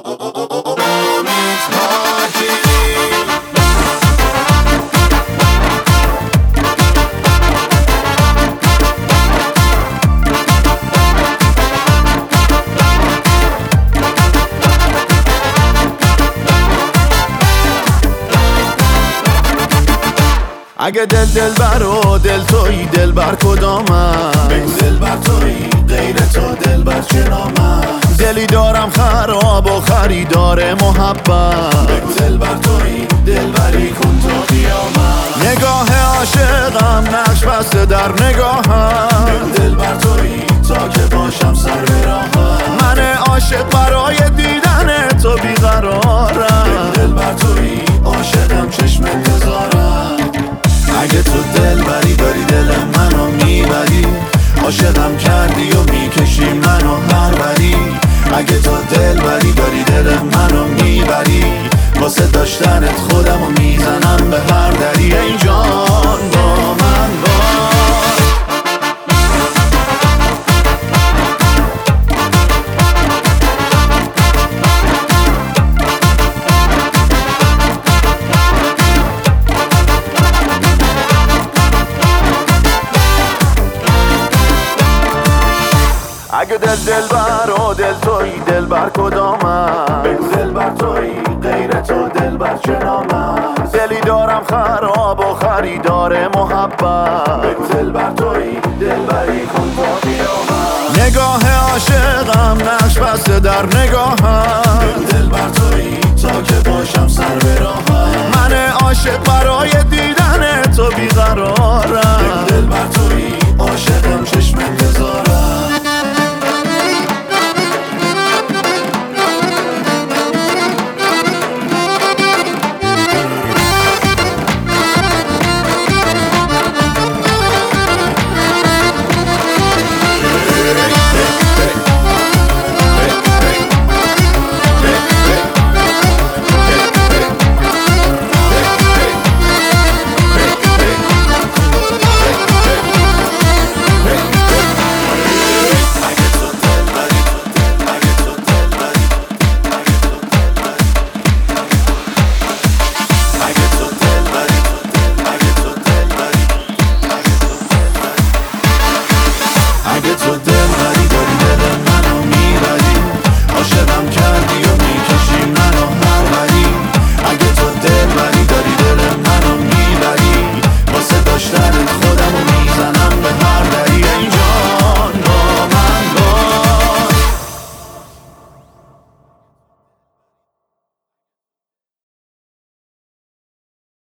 اگه دلبر و دل تویی دلبر کدامم؟ بگو دلبر تویی غیر تو دلبر چه نامم؟ دلی دارم خراب و خریدار محبت. بگو دلبر تویی دلبری کن تا قیامت. نگاه عاشقم نقش بسته در نگاهم. بگو دلبر تویی تا که باشم سر به راهم. من عاشق برای دیدن تو بیقرارم. بگو دلبر تویی عاشقم چشم انتظارم. اگه تو دلبری داری دل منو میبری، عاشقم کردی و میکشی منو هر بری. اگه تو دلبری داری دل منو میبری، واسه داشتنت خودمو میزنم به هر دری. ای جان با من اگه دلبر و دل تویی دلبر کدامم؟ بگو دلبر تویی غیر تو دلبر چه نامم؟ دلی دارم خراب و خریدار محبت. بگو دلبر تویی دلبری کن تا قیامت. نگاه عاشقم نقش بسته در نگاهم. بگو دلبر تویی تا که باشم سر به راهم. من عاشق برای دیدن تو بیقرارم. بگو دلبر تویی